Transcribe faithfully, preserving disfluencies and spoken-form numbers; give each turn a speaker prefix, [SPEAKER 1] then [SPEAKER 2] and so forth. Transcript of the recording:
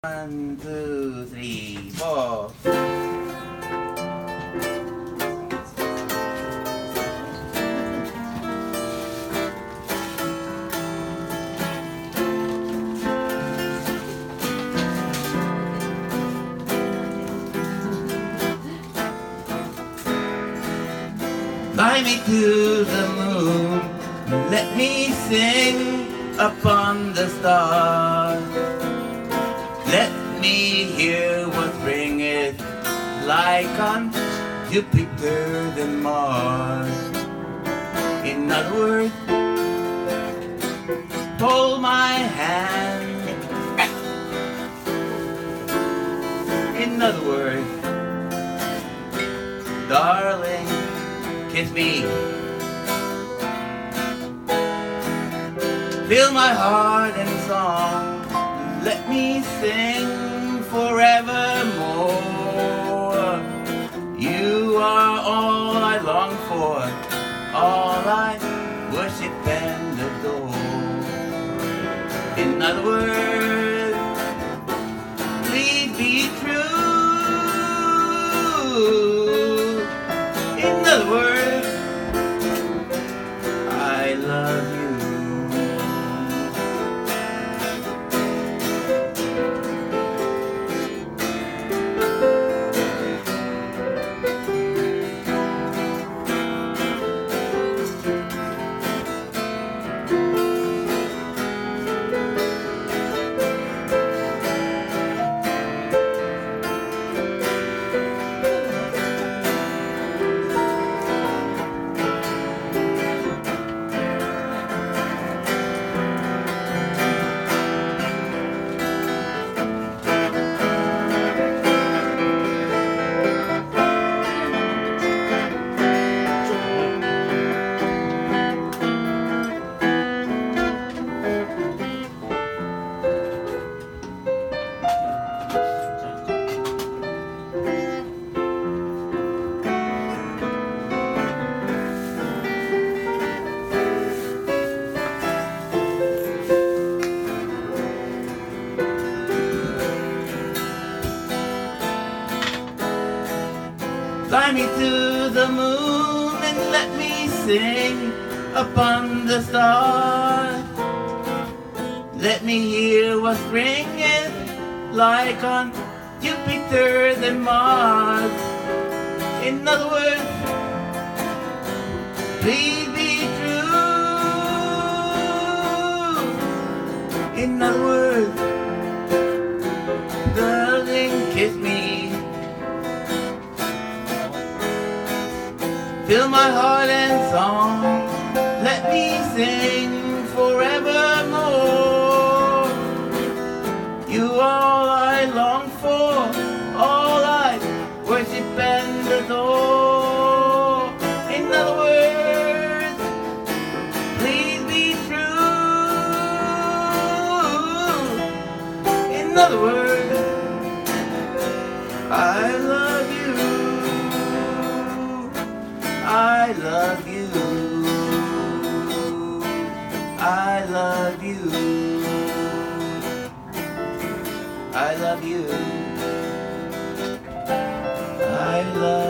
[SPEAKER 1] One, two, three, four. Fly me to the moon, let me sing upon the stars. Let me hear what bringeth like on Jupiter and Mars. In other words, hold my hand. In other words, darling, kiss me. Fill my heart in song. Let me sing forevermore. You are all I long for, all I worship and adore. In other words, please be true. In other words, I love you. Fly me to the moon and let me sing upon the stars. Let me hear what spring is like on Jupiter and Mars. In other words, please be true. In other words, darling, kiss me. Fill my heart and song, let me sing forevermore. You all I long for, all I worship and adore. In other words, please be true. In other words, I love you. I love you. I love you. I love you. I love you.